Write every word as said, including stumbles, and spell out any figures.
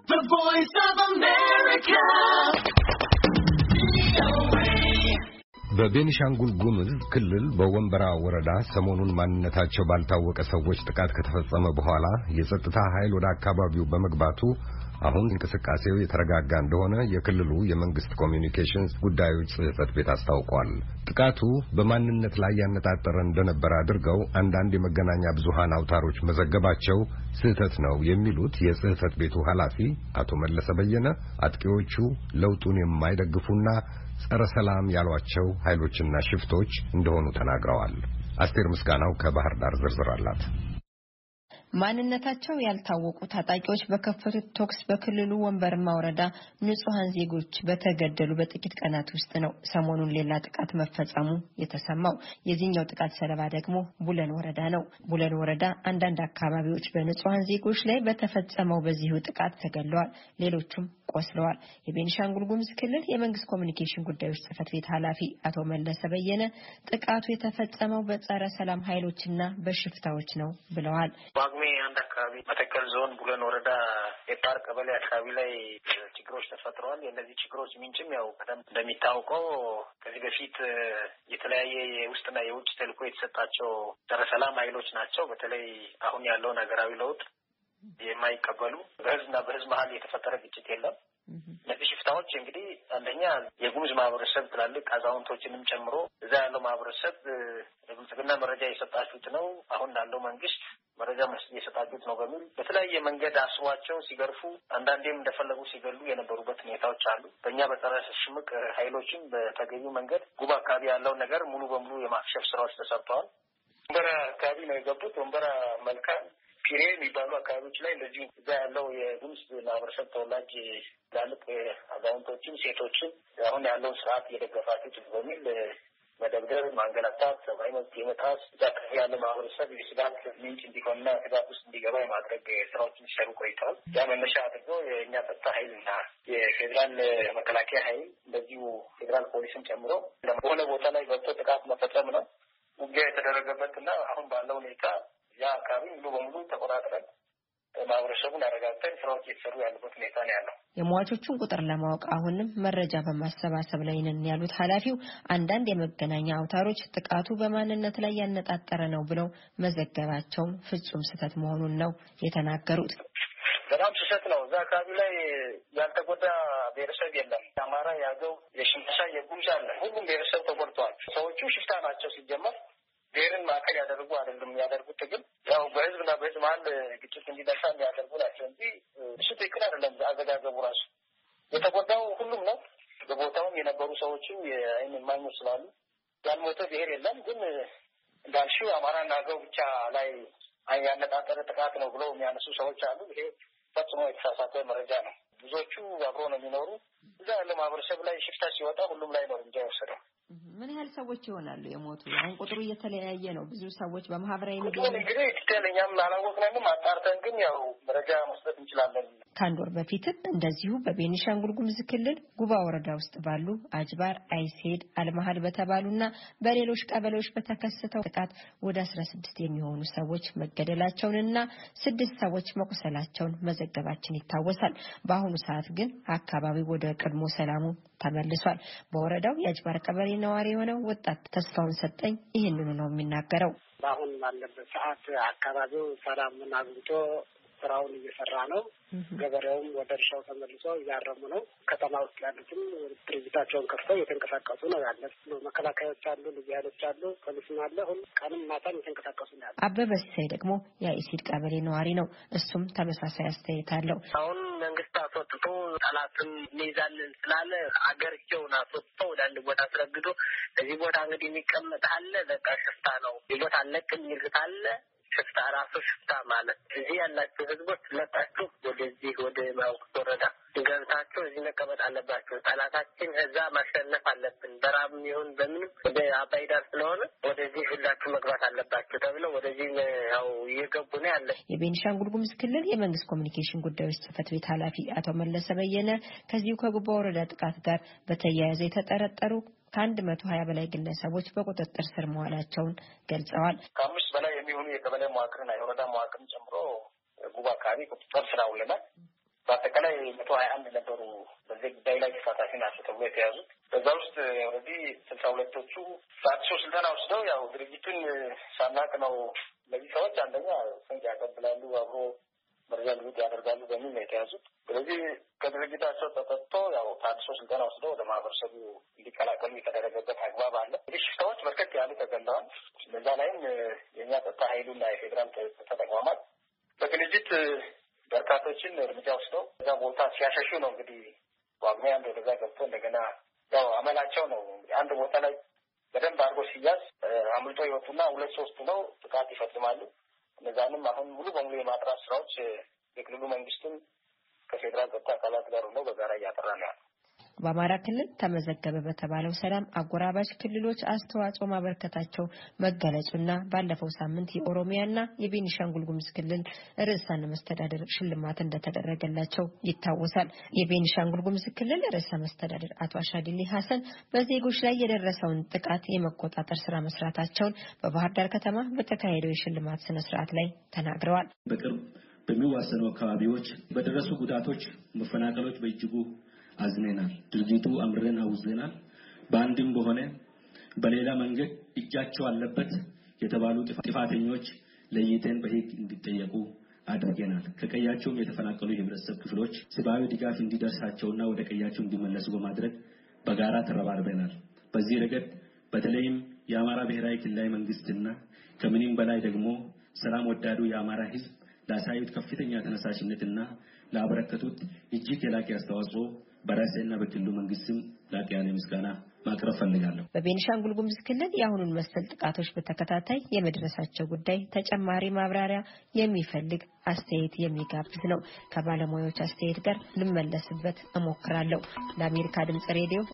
The Voice of America. በቤኒሻንጉል ጉሙዝ ክልል በወንበራ ወረዳ ሰሞኑን ማንነታቸው ባልታወቀ ሰዎች ጥቃት ከተፈጸመ በኋላ የጸጥታ ኃይል ወደ አካባቢው በመግባቱ አሁን እንቅስቃሴው የተረጋጋ እንደሆነ የክልሉ የመንግስት ኮሚኒኬሽንስ ጉዳዮች ጽሕፈት ቤት አስታውቋል። ጥቃቱ በማንነት ላይ ያነጣጠረ እንደነበር አድርገው አንዳንድ የመገናኛ ብዙሃን አውታሮች መዘገባቸው ስህተት ነው የሚሉት የጽሕፈት ቤቱ ኃላፊ አቶ መለሰ በየነ አጥቂዎቹ ለውጡን የማይደግፉና ጸረ ሰላም ያሏቸው ኃይሎችና ሽፍቶች እንደሆኑ ተናግረዋል። አስቴር ምስጋናው ከባህር ዳር ዝርዝር አላት። ማንነታቸው ያልታወቁ ታጣቂዎች በከፈቱት ቶክስ በክልሉ ወንበርማ ወረዳ ንጹሃን ዜጎች በተገደሉ በጥቂት ቀናት ውስጥ ነው ሰሞኑን ሌላ ጥቃት መፈጸሙ የተሰማው። የዚህኛው ጥቃት ሰለባ ደግሞ ቡለን ወረዳ ነው። ቡለን ወረዳ አንዳንድ አካባቢዎች በንጹሃን ዜጎች ላይ በተፈጸመው በዚሁ ጥቃት ተገድለዋል፣ ሌሎቹም ቆስለዋል። የቤኒሻንጉል ጉሙዝ ክልል የመንግስት ኮሚኒኬሽን ጉዳዮች ጽሕፈት ቤት ኃላፊ አቶ መለሰ በየነ ጥቃቱ የተፈጸመው በጸረ ሰላም ኃይሎችና በሽፍታዎች ነው ብለዋል። አንድ አካባቢ መተከል ዞን ቡለን ወረዳ የጣር ቀበሌ አካባቢ ላይ ችግሮች ተፈጥረዋል። የእነዚህ ችግሮች ምንጭም ያው ቀደም እንደሚታወቀው ከዚህ በፊት የተለያየ የውስጥና የውጭ ተልዕኮ የተሰጣቸው ጸረ ሰላም ኃይሎች ናቸው። በተለይ አሁን ያለውን ሀገራዊ ለውጥ የማይቀበሉ በህዝብና በህዝብ መሀል የተፈጠረ ግጭት የለም። እነዚህ ሽፍታዎች እንግዲህ አንደኛ የጉሙዝ ማህበረሰብ ትላልቅ አዛውንቶችንም ጨምሮ እዛ ያለው ማህበረሰብ ለብልጽግና መረጃ የሰጣችሁት ነው፣ አሁን ላለው መንግስት መረጃ የሰጣችሁት ነው በሚል በተለያየ መንገድ አስቧቸው ሲገርፉ፣ አንዳንዴም እንደፈለጉ ሲገሉ የነበሩበት ሁኔታዎች አሉ። በእኛ በጸረ ሽምቅ ኃይሎችም በተገቢው መንገድ ጉባ አካባቢ ያለውን ነገር ሙሉ በሙሉ የማክሸፍ ስራዎች ተሰርተዋል። ወንበራ አካባቢ ነው የገቡት። ወንበራ መልካም ፒሬ የሚባሉ አካባቢዎች ላይ እንደዚሁ እዛ ያለው የጉሙዝ ማህበረሰብ ተወላጅ ትላልቅ አዛውንቶችን፣ ሴቶችን አሁን ያለውን ስርዓት እየደገፋችሁት በሚል መደብደብ፣ ማንገላታት፣ ሰብአዊ መብት የመጣስ እዛ አካባቢ ያለ ማህበረሰብ የስጋት ምንጭ እንዲሆንና ስጋት ውስጥ እንዲገባ የማድረግ ስራዎችን ሲሰሩ ቆይተዋል። ያ መነሻ አድርገው የእኛ ጸጥታ ኃይልና የፌዴራል መከላከያ ኃይል እንደዚሁ ፌዴራል ፖሊስን ጨምሮ በሆነ ቦታ ላይ ገብቶ ጥቃት መፈጸም ነው ውጊያ የተደረገበትና አሁን ባለው ሁኔታ ያ አካባቢ ሙሉ በሙሉ ተቆጣጥረን ማህበረሰቡን አረጋግጠን ስራዎች እየተሰሩ ያሉበት ሁኔታ ነው ያለው። የሟቾቹን ቁጥር ለማወቅ አሁንም መረጃ በማሰባሰብ ላይ ነን ያሉት ኃላፊው አንዳንድ የመገናኛ አውታሮች ጥቃቱ በማንነት ላይ ያነጣጠረ ነው ብለው መዘገባቸውን ፍጹም ስህተት መሆኑን ነው የተናገሩት። በጣም ስህተት ነው። እዛ አካባቢ ላይ ያልተጎዳ ብሔረሰብ የለም። የአማራ፣ የአገው፣ የሽምሳ፣ የጉሙዝ አለ። ሁሉም ብሔረሰብ ተጎድተዋል። ሰዎቹ ሽፍታ ናቸው ሲጀመር ብሔርን ማዕከል ያደርጉ አይደለም። የሚያደርጉት ትግል ያው በህዝብና በህዝብ መሀል ግጭት እንዲነሳ የሚያደርጉ ናቸው እንጂ እሱ ትክክል አይደለም። አዘጋገቡ ራሱ የተጎዳው ሁሉም ነው። በቦታውም የነበሩ ሰዎችም የአይን እማኞች ስላሉ ያልሞተ ብሔር የለም። ግን እንዳልሽው አማራና አገው ብቻ ላይ ያነጣጠረ ጥቃት ነው ብለው የሚያነሱ ሰዎች አሉ። ይሄ ፈጽሞ የተሳሳተ መረጃ ነው። ብዙዎቹ አብሮ ነው የሚኖሩ። እዛ ያለው ማህበረሰብ ላይ ሽፍታ ሲወጣ ሁሉም ላይ ነው እርምጃ የወሰደው። ምን ያህል ሰዎች ይሆናሉ የሞቱ? አሁን ቁጥሩ እየተለያየ ነው። ብዙ ሰዎች በማህበራዊ ሚዲያ እንግዲህ ትክክለኛም አላወቅንም። አጣርተን ግን ያው መረጃ መስጠት እንችላለን። ከአንድ ወር በፊትም እንደዚሁ በቤኒሻንጉል ጉሙዝ ክልል ጉባ ወረዳ ውስጥ ባሉ አጅባር፣ አይሴድ፣ አልመሃል በተባሉና በሌሎች ቀበሌዎች በተከሰተው ጥቃት ወደ አስራ ስድስት የሚሆኑ ሰዎች መገደላቸውንና ስድስት ሰዎች መቁሰላቸውን መዘገባችን ይታወሳል። በአሁኑ ሰዓት ግን አካባቢው ወደ ቀድሞ ሰላሙ ተመልሷል። በወረዳው የአጅባር ቀበሌ ነዋሪ የሆነው ወጣት ተስፋውን ሰጠኝ ይህንኑ ነው የሚናገረው። አሁን ባለበት ሰዓት አካባቢው ሰላሙን አግኝቶ ስራውን እየሰራ ነው። ገበሬውም ወደ እርሻው ተመልሶ እያረሙ ነው። ከተማ ውስጥ ያሉትም ድርጅታቸውን ከፍተው እየተንቀሳቀሱ ነው ያሉት። መከላከያዎች አሉ፣ ልዩ ኃይሎች አሉ፣ ፖሊስም አለ። ሁሉ ቀንም ማታም እየተንቀሳቀሱ ነው ያሉት። አበበ ሲሳይ ደግሞ የአይሲድ ቀበሌ ነዋሪ ነው። እሱም ተመሳሳይ አስተያየት አለው። አሁን መንግስት አስወጥቶ ጠላትን እንይዛለን ስላለ አገርቸውን አስወጥቶ ወደ አንድ ቦታ አስረግዶ እዚህ ቦታ እንግዲህ የሚቀመጥ አለ፣ በቃ ሽፍታ ነው ቦታ አለቅም ይልት አለ። ሽፍታ ራሱ ሽፍታ ማለት እዚህ ያላችሁ ህዝቦች ለጣችሁ ወደዚህ ወደ ማውቅ ወረዳ ገብታችሁ እዚህ መቀመጥ አለባችሁ። ጠላታችን እዛ ማሸነፍ አለብን። በራብም ይሁን በምንም ወደ አባይ ዳር ስለሆነ ወደዚህ ሁላችሁ መግባት አለባችሁ ተብለው ወደዚህ ያው እየገቡ ነው ያለ። የቤኒሻንጉል ጉሙዝ ክልል የመንግስት ኮሚኒኬሽን ጉዳዮች ጽሕፈት ቤት ኃላፊ አቶ መለሰ በየነ ከዚሁ ከጉባ ወረዳ ጥቃት ጋር በተያያዘ የተጠረጠሩ ከአንድ መቶ ሀያ በላይ ግለሰቦች በቁጥጥር ስር መዋላቸውን ገልጸዋል። ከአምስት በላይ የሚሆኑ የቀበሌ መዋቅርና የወረዳ መዋቅርን ጨምሮ ጉባ አካባቢ ቁጥጥር ስር አውለናል። በአጠቃላይ መቶ ሀያ አንድ ነበሩ በዚህ ጉዳይ ላይ ተሳታፊ ናቸው ተብሎ የተያዙት። በዛ ውስጥ ወዲህ ስልሳ ሁለቶቹ በአዲሱ ስልጠና ወስደው ያው ድርጅቱን ሳናቅ ነው ለዚህ ሰዎች አንደኛ ስንቅ ያቀብላሉ፣ አብሮ መረጃ ልውውጥ ያደርጋሉ በሚል ነው የተያዙት። ስለዚህ ከድርጅታቸው ተጠጥቶ ያው ታድሶ ስልጠና ወስደው ወደ ማህበረሰቡ እንዲቀላቀሉ የተደረገበት አግባብ አለ። እንግዲህ ሽፍታዎች በርከት ያሉ ተገለዋል። በዛ ላይም የእኛ ጸጥታ ኃይሉና የፌዴራል ተቋማት በቅንጅት በርካቶችን እርምጃ ወስደው እዛ ቦታ ሲያሸሹ ነው እንግዲህ ዋግሜ አንድ ወደዛ ገብቶ እንደገና ያው አመላቸው ነው እንግዲህ አንድ ቦታ ላይ በደንብ አድርጎ ሲያዝ አምልጦ ይወጡና ሁለት ሶስቱ ነው ጥቃት ይፈጽማሉ። እነዛንም አሁን ሙሉ በሙሉ የማጥራት ስራዎች የክልሉ መንግስትም ከፌዴራል ጸጥታ አካላት ጋር ሆነው በጋራ እያጠራ ነው ያለው። በአማራ ክልል ተመዘገበ በተባለው ሰላም አጎራባች ክልሎች አስተዋጽኦ ማበርከታቸው መገለጹና ባለፈው ሳምንት የኦሮሚያና የቤኒሻንጉል ጉሙዝ ክልል ርዕሳነ መስተዳድር ሽልማት እንደተደረገላቸው ይታወሳል። የቤኒሻንጉል ጉሙዝ ክልል ርዕሰ መስተዳድር አቶ አሻዲሊ ሐሰን በዜጎች ላይ የደረሰውን ጥቃት የመቆጣጠር ስራ መስራታቸውን በባህር ዳር ከተማ በተካሄደው የሽልማት ስነ ስርዓት ላይ ተናግረዋል። በቅርብ በሚዋሰኑ አካባቢዎች በደረሱ ጉዳቶች፣ መፈናቀሎች በእጅጉ አዝነናል። ድርጊቱ አምረን አውግዘናል። በአንድም በሆነ በሌላ መንገድ እጃቸው አለበት የተባሉ ጥፋተኞች ለይተን በሕግ እንዲጠየቁ አድርገናል። ከቀያቸውም የተፈናቀሉ የህብረተሰብ ክፍሎች ሰብአዊ ድጋፍ እንዲደርሳቸውና ወደ ቀያቸው እንዲመለሱ በማድረግ በጋራ ተረባርበናል። በዚህ ረገድ በተለይም የአማራ ብሔራዊ ክልላዊ መንግስትና ከምንም በላይ ደግሞ ሰላም ወዳዱ የአማራ ህዝብ ላሳዩት ከፍተኛ ተነሳሽነትና ላበረከቱት እጅግ የላቀ አስተዋጽኦ በራሴና በክልሉ መንግስትም ላቅ ያለ ምስጋና ማቅረብ ፈልጋለሁ። በቤኒሻንጉል ጉሙዝ ክልል የአሁኑን መሰል ጥቃቶች በተከታታይ የመድረሳቸው ጉዳይ ተጨማሪ ማብራሪያ የሚፈልግ አስተያየት የሚጋብዝ ነው። ከባለሙያዎች አስተያየት ጋር ልመለስበት እሞክራለሁ። ለአሜሪካ ድምጽ ሬዲዮ